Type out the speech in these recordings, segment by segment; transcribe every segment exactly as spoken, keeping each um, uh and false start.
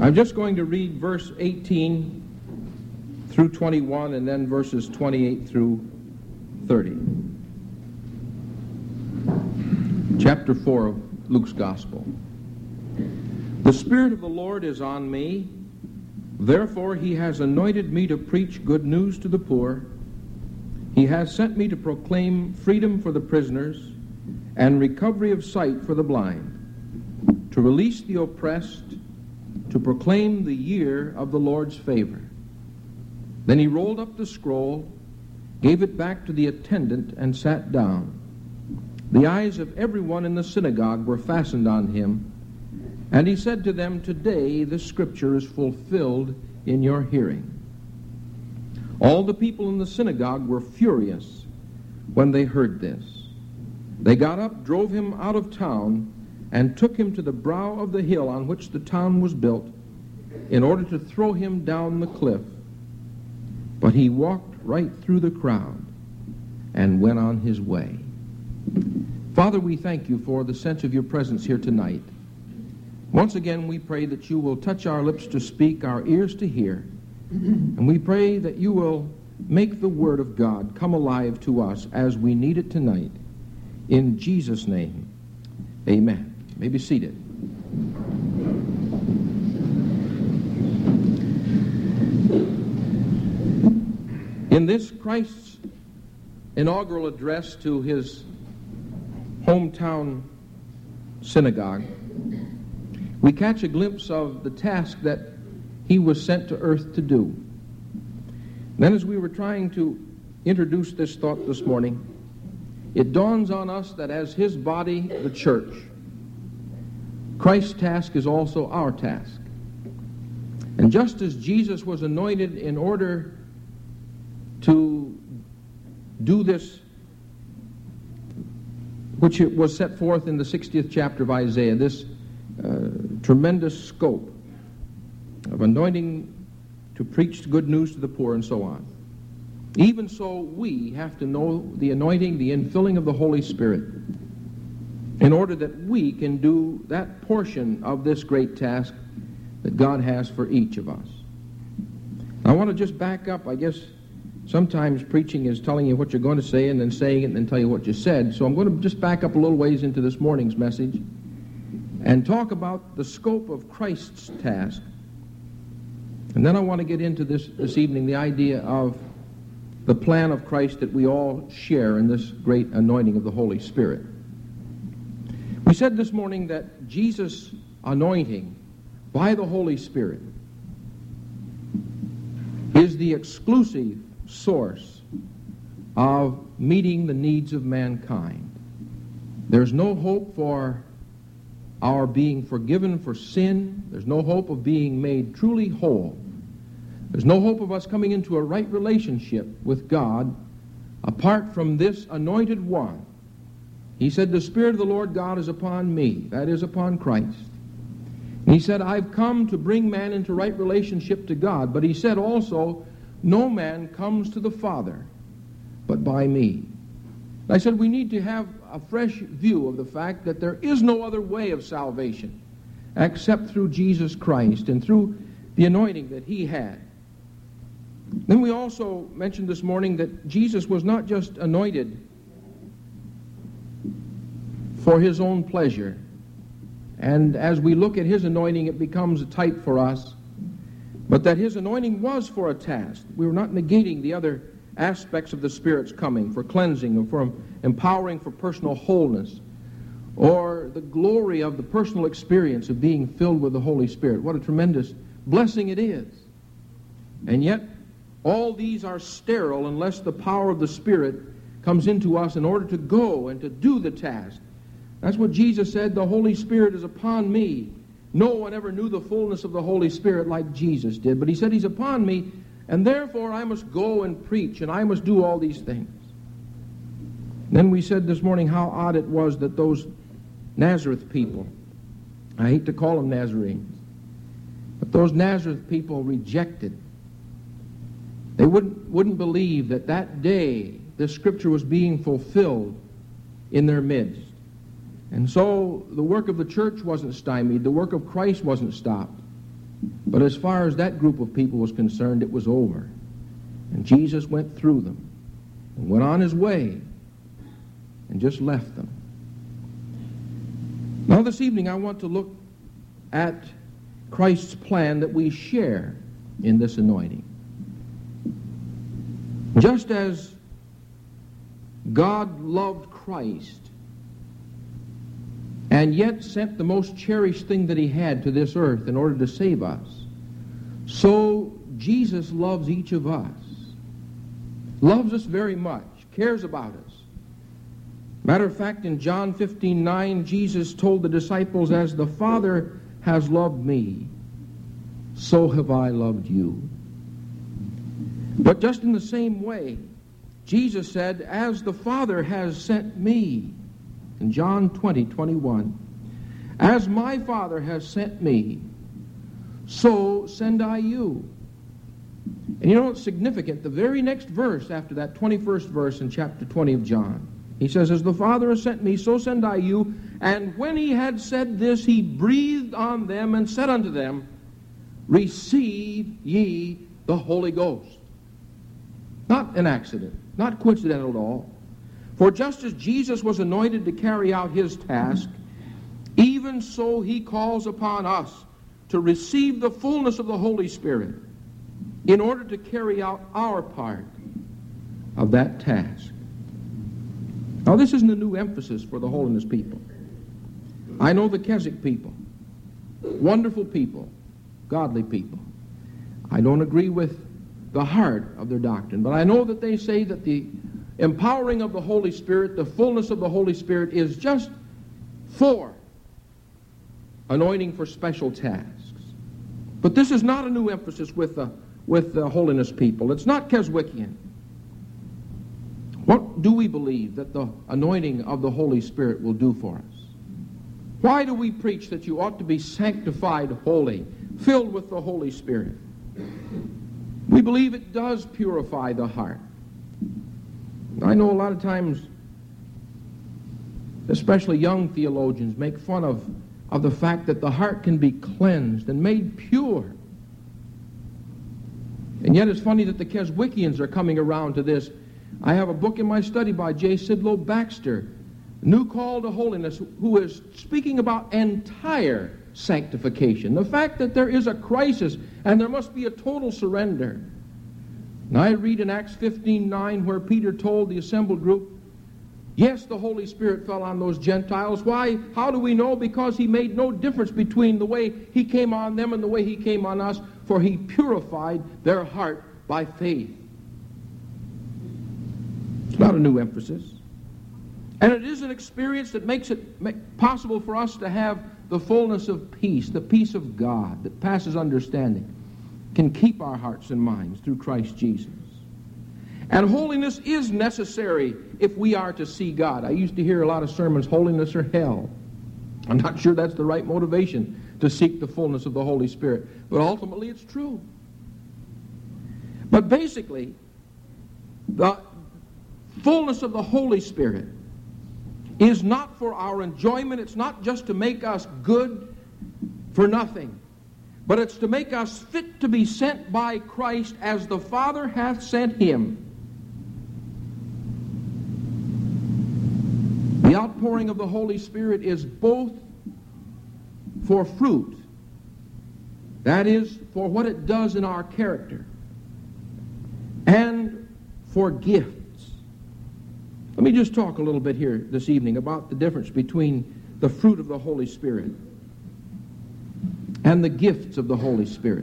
I'm just going to read verse eighteen through twenty-one and then verses twenty-eight through thirty. Chapter four of Luke's Gospel. The Spirit of the Lord is on me, therefore he has anointed me to preach good news to the poor. He has sent me to proclaim freedom for the prisoners and recovery of sight for the blind, to release the oppressed, to proclaim the year of the Lord's favor. Then he rolled up the scroll, gave it back to the attendant, and sat down. The eyes of everyone in the synagogue were fastened on him, and he said to them, "Today this scripture is fulfilled in your hearing." All the people in the synagogue were furious when they heard this. They got up, drove him out of town, and took him to the brow of the hill on which the town was built, in order to throw him down the cliff. But he walked right through the crowd and went on his way. Father, we thank you for the sense of your presence here tonight. Once again, we pray that you will touch our lips to speak, our ears to hear, and we pray that you will make the Word of God come alive to us as we need it tonight. In Jesus' name, amen. You may be seated. In this Christ's inaugural address to his hometown synagogue, we catch a glimpse of the task that he was sent to earth to do. Then, as we were trying to introduce this thought this morning, it dawns on us that as his body, the church, Christ's task is also our task. And just as Jesus was anointed in order to do this, which it was set forth in the sixtieth chapter of Isaiah, this uh, tremendous scope of anointing to preach good news to the poor and so on. Even so, we have to know the anointing, the infilling of the Holy Spirit, in order that we can do that portion of this great task that God has for each of us. I want to just back up. I guess sometimes preaching is telling you what you're going to say and then saying it and then tell you what you said. So I'm going to just back up a little ways into this morning's message and talk about the scope of Christ's task. And then I want to get into this this evening the idea of the plan of Christ that we all share in this great anointing of the Holy Spirit. We said this morning that Jesus' anointing by the Holy Spirit is the exclusive source of meeting the needs of mankind. There's no hope for our being forgiven for sin. There's no hope of being made truly whole. There's no hope of us coming into a right relationship with God apart from this anointed one. He said, "The Spirit of the Lord God is upon me," that is, upon Christ. And he said, "I've come to bring man into right relationship to God." But he said also, "No man comes to the Father but by me." I said we need to have a fresh view of the fact that there is no other way of salvation except through Jesus Christ and through the anointing that he had. Then we also mentioned this morning that Jesus was not just anointed for his own pleasure. And as we look at his anointing, it becomes a type for us. But that his anointing was for a task. We were not negating the other aspects of the Spirit's coming, for cleansing, or for empowering for personal wholeness, or the glory of the personal experience of being filled with the Holy Spirit. What a tremendous blessing it is. And yet, all these are sterile unless the power of the Spirit comes into us in order to go and to do the task. That's what Jesus said, "The Holy Spirit is upon me." No one ever knew the fullness of the Holy Spirit like Jesus did. But he said, "He's upon me, and therefore I must go and preach, and I must do all these things." Then we said this morning how odd it was that those Nazareth people, I hate to call them Nazarenes, but those Nazareth people rejected. They wouldn't, wouldn't believe that that day this scripture was being fulfilled in their midst. And so the work of the church wasn't stymied. The work of Christ wasn't stopped. But as far as that group of people was concerned, it was over. And Jesus went through them and went on his way and just left them. Now this evening I want to look at Christ's plan that we share in this anointing. Just as God loved Christ and yet sent the most cherished thing that he had to this earth in order to save us, so Jesus loves each of us, loves us very much, cares about us. Matter of fact, in John fifteen nine, Jesus told the disciples, "As the Father has loved me, so have I loved you." But just in the same way, Jesus said, "As the Father has sent me," in John twenty twenty-one, "as my Father has sent me, so send I you." And you know what's significant? The very next verse after that, twenty-first verse in chapter twenty of John, he says, "As the Father has sent me, so send I you. And when he had said this, he breathed on them and said unto them, Receive ye the Holy Ghost." Not an accident, not coincidental at all. For just as Jesus was anointed to carry out his task, even so he calls upon us to receive the fullness of the Holy Spirit in order to carry out our part of that task. Now, this isn't a new emphasis for the Holiness people. I know the Keswick people, wonderful people, godly people. I don't agree with the heart of their doctrine, but I know that they say that the empowering of the Holy Spirit, the fullness of the Holy Spirit, is just for anointing for special tasks. But this is not a new emphasis with the, with the Holiness people. It's not Keswickian. What do we believe that the anointing of the Holy Spirit will do for us? Why do we preach that you ought to be sanctified holy, filled with the Holy Spirit? We believe it does purify the heart. I know a lot of times, especially young theologians, make fun of, of the fact that the heart can be cleansed and made pure. And yet it's funny that the Keswickians are coming around to this. I have a book in my study by J. Sidlow Baxter, New Call to Holiness, who is speaking about entire sanctification. The fact that there is a crisis and there must be a total surrender. Now I read in Acts fifteen nine where Peter told the assembled group, yes, the Holy Spirit fell on those Gentiles. Why? How do we know? Because he made no difference between the way he came on them and the way he came on us, for he purified their heart by faith. It's not a new emphasis. And it is an experience that makes it possible for us to have the fullness of peace, the peace of God that passes understanding, can keep our hearts and minds through Christ Jesus. And holiness is necessary if we are to see God. I used to hear a lot of sermons, holiness or hell. I'm not sure that's the right motivation to seek the fullness of the Holy Spirit, but ultimately it's true. But basically, the fullness of the Holy Spirit is not for our enjoyment. It's not just to make us good for nothing, but it's to make us fit to be sent by Christ as the Father hath sent him. The outpouring of the Holy Spirit is both for fruit, that is, for what it does in our character, and for gifts. Let me just talk a little bit here this evening about the difference between the fruit of the Holy Spirit and the gifts of the Holy Spirit.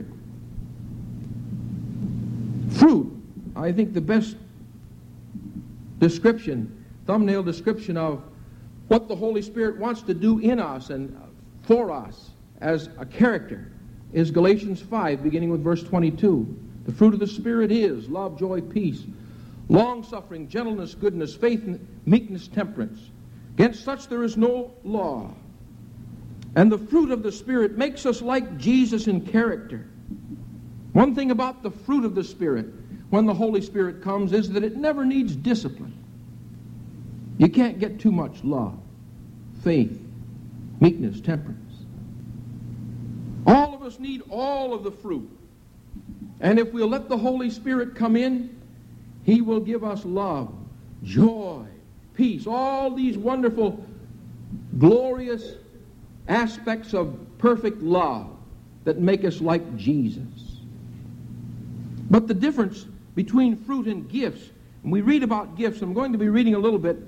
Fruit, I think the best description, thumbnail description of what the Holy Spirit wants to do in us and for us as a character is Galatians five, beginning with verse twenty-two. The fruit of the Spirit is love, joy, peace, long-suffering, gentleness, goodness, faith, meekness, temperance. Against such there is no law. And the fruit of the Spirit makes us like Jesus in character. One thing about the fruit of the Spirit when the Holy Spirit comes is that it never needs discipline. You can't get too much love, faith, meekness, temperance. All of us need all of the fruit. And if we'll let the Holy Spirit come in, He will give us love, joy, peace, all these wonderful, glorious aspects of perfect love that make us like Jesus. But the difference between fruit and gifts, and we read about gifts, I'm going to be reading a little bit.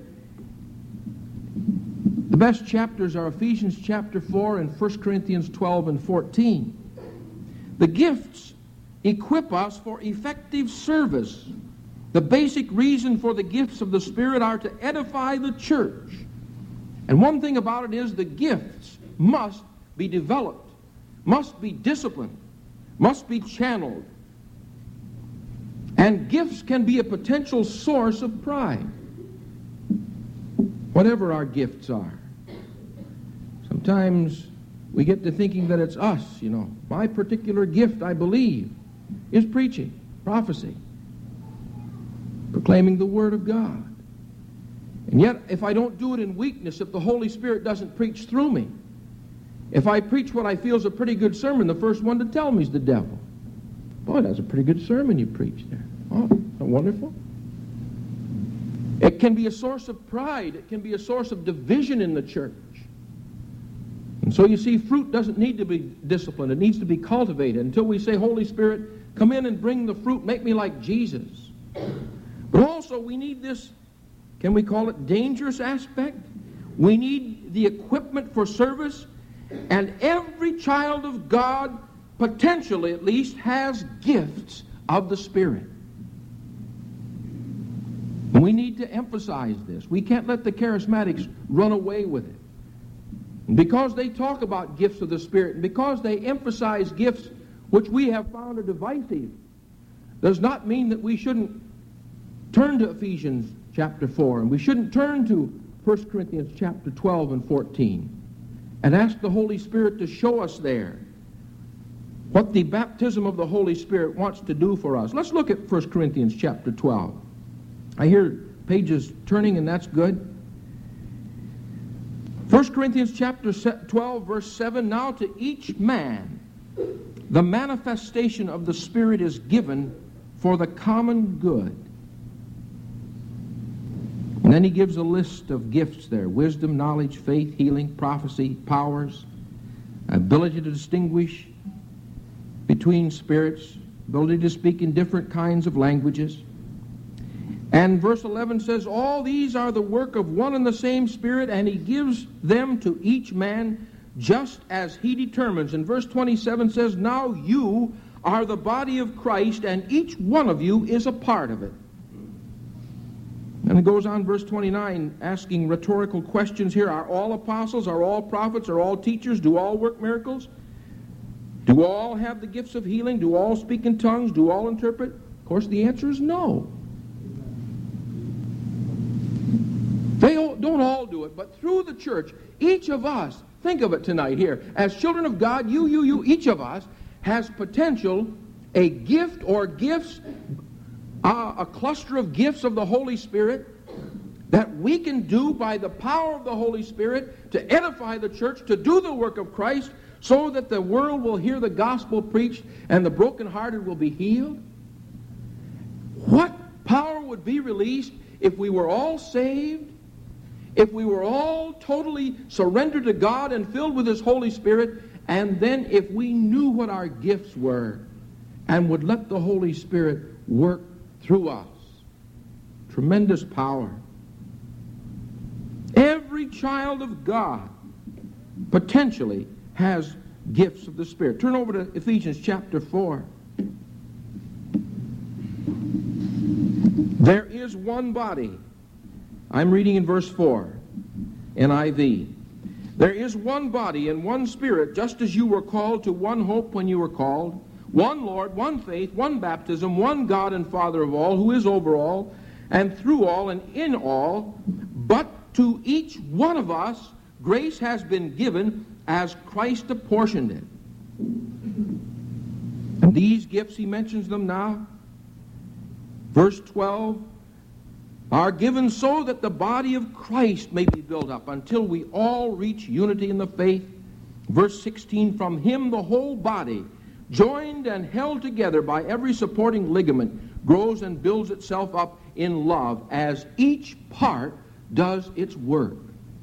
The best chapters are Ephesians chapter four and First Corinthians twelve and fourteen. The gifts equip us for effective service. The basic reason for the gifts of the Spirit are to edify the church. And one thing about it is the gifts must be developed, must be disciplined, must be channeled. And gifts can be a potential source of pride, whatever our gifts are. Sometimes we get to thinking that it's us, you know. My particular gift, I believe, is preaching, prophecy, proclaiming the Word of God. And yet, if I don't do it in weakness, if the Holy Spirit doesn't preach through me, if I preach what I feel is a pretty good sermon, the first one to tell me is the devil. Boy, that's a pretty good sermon you preached there. Oh, isn't that wonderful? It can be a source of pride. It can be a source of division in the church. And so you see, fruit doesn't need to be disciplined. It needs to be cultivated until we say, Holy Spirit, come in and bring the fruit. Make me like Jesus. But also we need this, can we call it dangerous aspect? We need the equipment for service. And every child of God, potentially at least, has gifts of the Spirit. And we need to emphasize this. We can't let the charismatics run away with it. And because they talk about gifts of the Spirit, and because they emphasize gifts which we have found are divisive, does not mean that we shouldn't turn to Ephesians chapter four, and we shouldn't turn to First Corinthians chapter twelve and fourteen, and ask the Holy Spirit to show us there what the baptism of the Holy Spirit wants to do for us. Let's look at First Corinthians chapter twelve. I hear pages turning, and that's good. First Corinthians chapter twelve, verse seven, now to each man the manifestation of the Spirit is given for the common good. And then he gives a list of gifts there: wisdom, knowledge, faith, healing, prophecy, powers, ability to distinguish between spirits, ability to speak in different kinds of languages. And verse eleven says, all these are the work of one and the same Spirit, and He gives them to each man just as He determines. And verse twenty-seven says, now you are the body of Christ, and each one of you is a part of it. And it goes on, verse twenty-nine, asking rhetorical questions here. Are all apostles? Are all prophets? Are all teachers? Do all work miracles? Do all have the gifts of healing? Do all speak in tongues? Do all interpret? Of course, the answer is no. They all, don't all do it, but through the church, each of us, think of it tonight here, as children of God, you, you, you, each of us has potential, a gift or gifts, uh, a cluster of gifts of the Holy Spirit that we can do by the power of the Holy Spirit to edify the church, to do the work of Christ, so that the world will hear the gospel preached and the brokenhearted will be healed. What power would be released if we were all saved, if we were all totally surrendered to God and filled with His Holy Spirit, and then if we knew what our gifts were and would let the Holy Spirit work through us. Tremendous power. Every child of God potentially has gifts of the Spirit. Turn over to Ephesians chapter four. There is one body. I'm reading in verse four, N I V. There is one body and one Spirit, just as you were called to one hope when you were called, one Lord, one faith, one baptism, one God and Father of all, who is over all, and through all, and in all. But to each one of us grace has been given as Christ apportioned it. And these gifts, he mentions them now. Verse twelve, are given so that the body of Christ may be built up until we all reach unity in the faith Verse sixteen, from him the whole body, joined and held together by every supporting ligament, grows and builds itself up in love as each part does its work.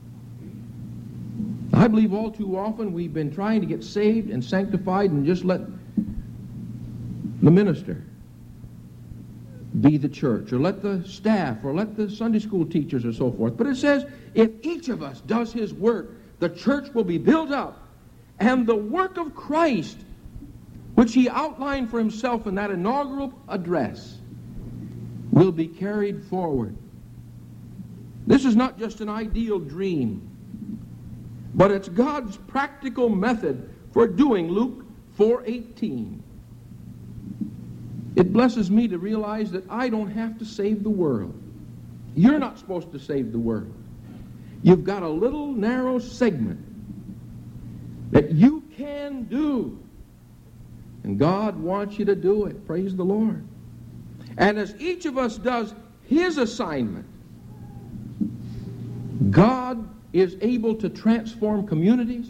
I believe all too often we've been trying to get saved and sanctified and just let the minister be the church, or let the staff, or let the Sunday school teachers, or so forth. But it says, if each of us does his work, the church will be built up, and the work of Christ, which he outlined for himself in that inaugural address, will be carried forward. This is not just an ideal dream, but it's God's practical method for doing Luke four eighteen. It blesses me to realize that I don't have to save the world. You're not supposed to save the world. You've got a little narrow segment that you can do. And God wants you to do it. Praise the Lord. And as each of us does his assignment, God is able to transform communities,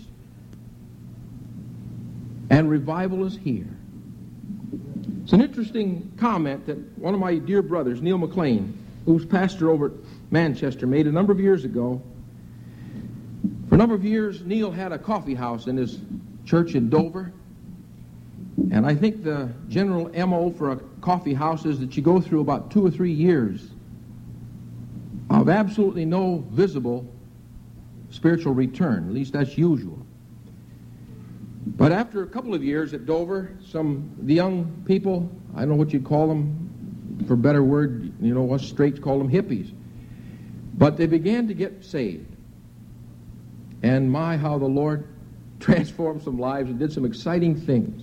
and revival is here. It's an interesting comment that one of my dear brothers, Neil McLean, who's pastor over at Manchester, made a number of years ago. For a number of years, Neil had a coffee house in his church in Dover. And I think the general M O for a coffee house is that you go through about two or three years of absolutely no visible spiritual return. At least that's usual. But after a couple of years at Dover, some the young people, I don't know what you'd call them, for a better word, you know, us straights call them hippies. But they began to get saved. And my, how the Lord transformed some lives and did some exciting things.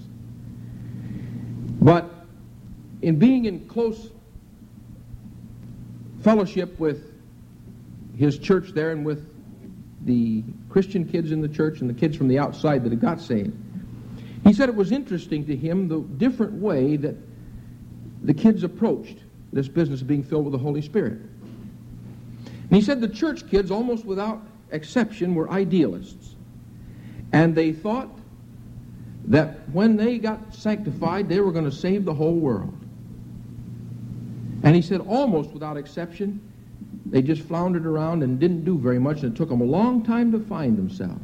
But in being in close fellowship with his church there and with the Christian kids in the church and the kids from the outside that had got saved, he said it was interesting to him the different way that the kids approached this business of being filled with the Holy Spirit. And he said the church kids, almost without exception, were idealists. And they thought that when they got sanctified, they were going to save the whole world. And he said almost without exception, they just floundered around and didn't do very much, and it took them a long time to find themselves.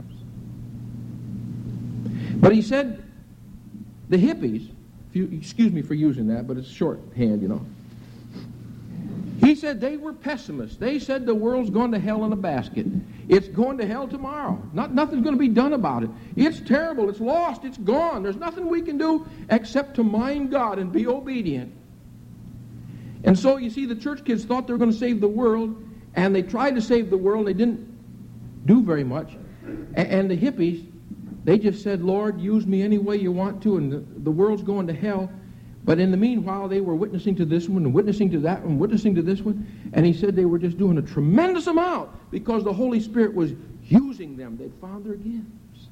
But he said the hippies, if you, excuse me for using that, but it's shorthand, you know. He said they were pessimists. They said the world's going to hell in a basket. It's going to hell tomorrow. Not, nothing's going to be done about it. It's terrible. It's lost. It's gone. There's nothing we can do except to mind God and be obedient. And so, you see, the church kids thought they were going to save the world, and they tried to save the world. They didn't do very much. And, and the hippies, they just said, Lord, use me any way you want to, and the, the world's going to hell. But in the meanwhile, they were witnessing to this one and witnessing to that one, witnessing to this one. And he said they were just doing a tremendous amount because the Holy Spirit was using them. They'd found their gifts.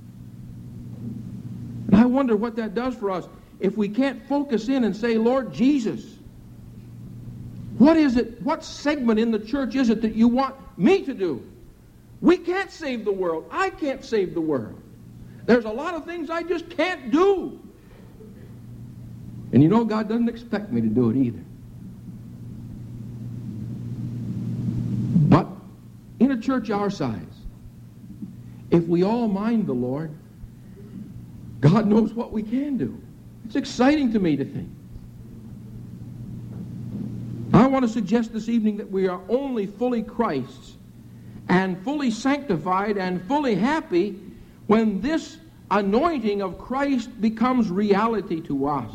And I wonder what that does for us if we can't focus in and say, Lord Jesus, what is it, what segment in the church is it that you want me to do? We can't save the world. I can't save the world. There's a lot of things I just can't do. And you know, God doesn't expect me to do it either. But in a church our size, if we all mind the Lord, God knows what we can do. It's exciting to me to think. I want to suggest this evening that we are only fully Christ's and fully sanctified and fully happy when this anointing of Christ becomes reality to us.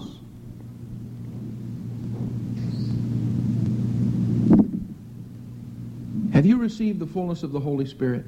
Have you received the fullness of the Holy Spirit?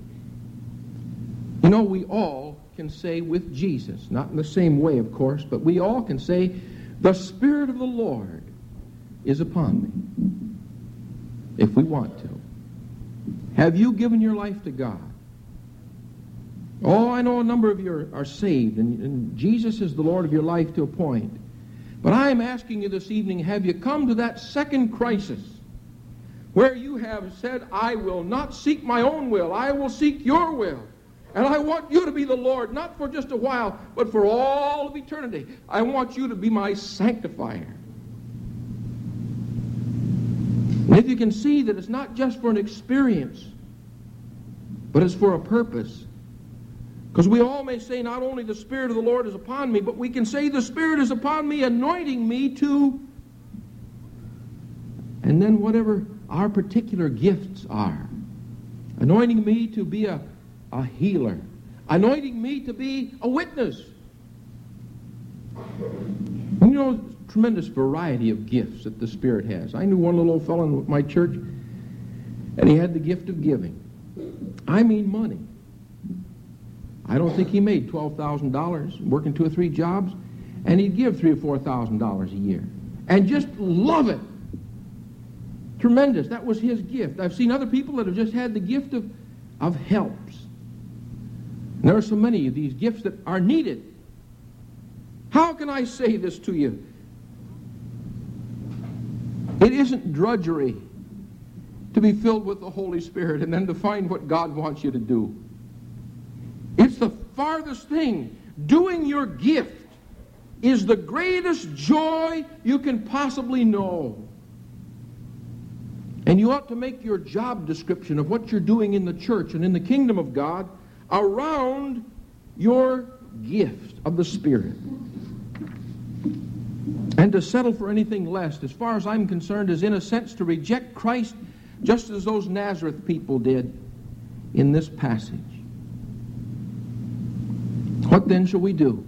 You know, we all can say with Jesus, not in the same way, of course, but we all can say, the Spirit of the Lord is upon me, if we want to. Have you given your life to God? Oh, I know a number of you are, are saved, and, and Jesus is the Lord of your life to a point. But I am asking you this evening, have you come to that second crisis where you have said, I will not seek my own will, I will seek your will. And I want you to be the Lord, not for just a while, but for all of eternity. I want you to be my sanctifier. And if you can see that it's not just for an experience, but it's for a purpose. Because we all may say not only the Spirit of the Lord is upon me, but we can say the Spirit is upon me, anointing me to, and then whatever our particular gifts are. Anointing me to be a, a healer. Anointing me to be a witness. You know, tremendous variety of gifts that the Spirit has. I knew one little old fellow in my church, and he had the gift of giving. I mean money. I don't think he made twelve thousand dollars working two or three jobs, and he'd give three or four thousand dollars a year. And just love it. Tremendous. That was his gift. I've seen other people that have just had the gift of, of helps. And there are so many of these gifts that are needed. How can I say this to you? It isn't drudgery to be filled with the Holy Spirit and then to find what God wants you to do. It's the farthest thing. Doing your gift is the greatest joy you can possibly know. And you ought to make your job description of what you're doing in the church and in the kingdom of God around your gift of the Spirit. And to settle for anything less, as far as I'm concerned, is in a sense to reject Christ just as those Nazareth people did in this passage. What then shall we do?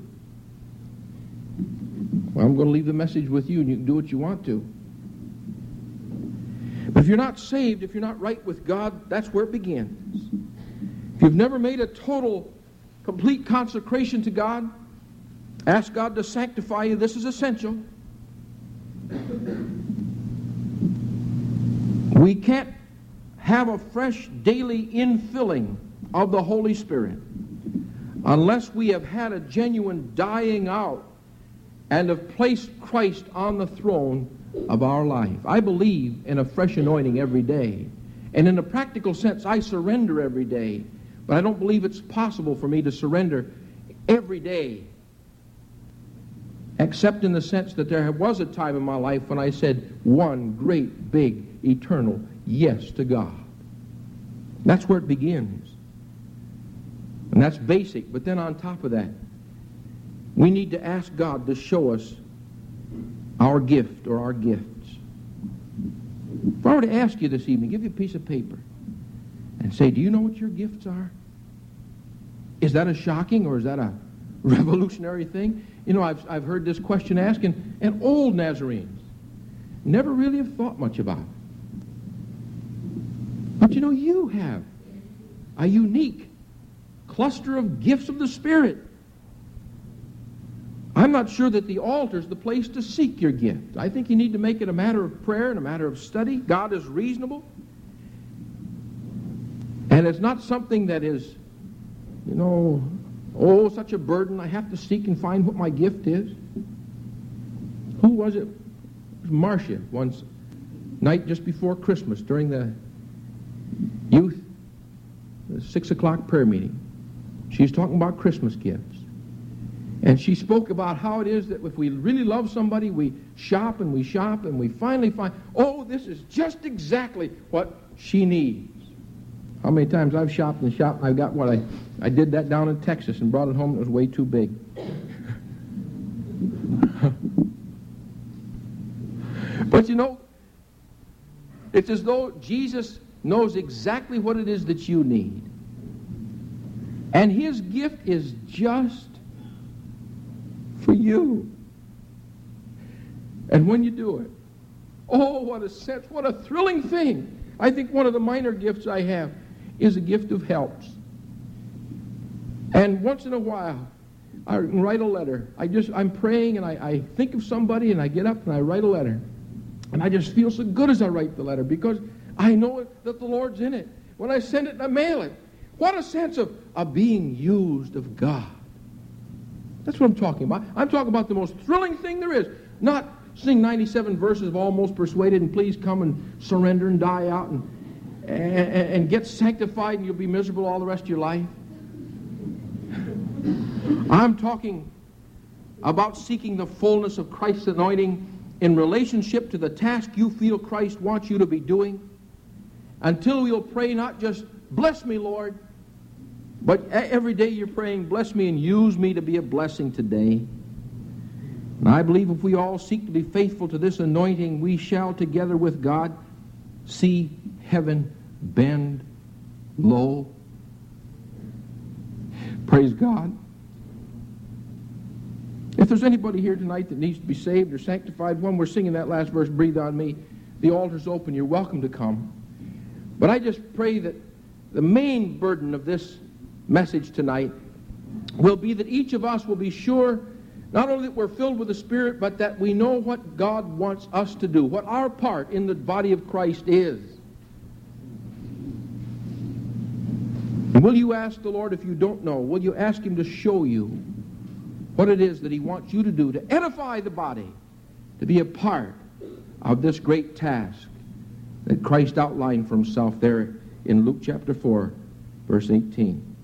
Well, I'm going to leave the message with you, and you can do what you want to. But if you're not saved, if you're not right with God, that's where it begins. If you've never made a total, complete consecration to God, ask God to sanctify you. This is essential. We can't have a fresh daily infilling of the Holy Spirit unless we have had a genuine dying out and have placed Christ on the throne of our life. I believe in a fresh anointing every day. And in a practical sense, I surrender every day. But I don't believe it's possible for me to surrender every day, except in the sense that there was a time in my life when I said one great, big, eternal yes to God. That's where it begins. And that's basic. But then on top of that, we need to ask God to show us our gift or our gifts. If I were to ask you this evening, give you a piece of paper and say, do you know what your gifts are? Is that a shocking or is that a revolutionary thing? You know, I've, I've heard this question asked, and, and old Nazarenes never really have thought much about it. But you know, you have a unique cluster of gifts of the Spirit. I'm not sure that the altar is the place to seek your gift. I think you need to make it a matter of prayer and a matter of study. God is reasonable. And it's not something that is, you know, oh, such a burden. I have to seek and find what my gift is. Who was it? It was Marcia one night just before Christmas during the youth, the six o'clock prayer meeting. She was talking about Christmas gifts. And she spoke about how it is that if we really love somebody, we shop and we shop and we finally find, oh, this is just exactly what she needs. How many times I've shopped and shopped and I've got what I, I did that down in Texas and brought it home and it was way too big. But you know, it's as though Jesus knows exactly what it is that you need. And his gift is just for you. And when you do it, oh, what a sense, what a thrilling thing. I think one of the minor gifts I have is a gift of helps. And once in a while, I write a letter. I just, I'm praying and I, I think of somebody and I get up and I write a letter. And I just feel so good as I write the letter because I know that the Lord's in it. When I send it and I mail it, what a sense of, of being used of God. That's what I'm talking about. I'm talking about the most thrilling thing there is. Not sing ninety-seven verses of Almost Persuaded and please come and surrender and die out and, and, and get sanctified and you'll be miserable all the rest of your life. I'm talking about seeking the fullness of Christ's anointing in relationship to the task you feel Christ wants you to be doing, until you'll pray not just, bless me, Lord, but every day you're praying, bless me and use me to be a blessing today. And I believe if we all seek to be faithful to this anointing, we shall, together with God, see heaven bend low. Praise God. If there's anybody here tonight that needs to be saved or sanctified, when we're singing that last verse, Breathe on Me, the altar's open. You're welcome to come. But I just pray that the main burden of this message tonight will be that each of us will be sure not only that we're filled with the Spirit, but that we know what God wants us to do, what our part in the body of Christ is. And will you ask the Lord, if you don't know, will you ask Him to show you what it is that He wants you to do to edify the body, to be a part of this great task that Christ outlined for Himself there in Luke chapter four, verse eighteen.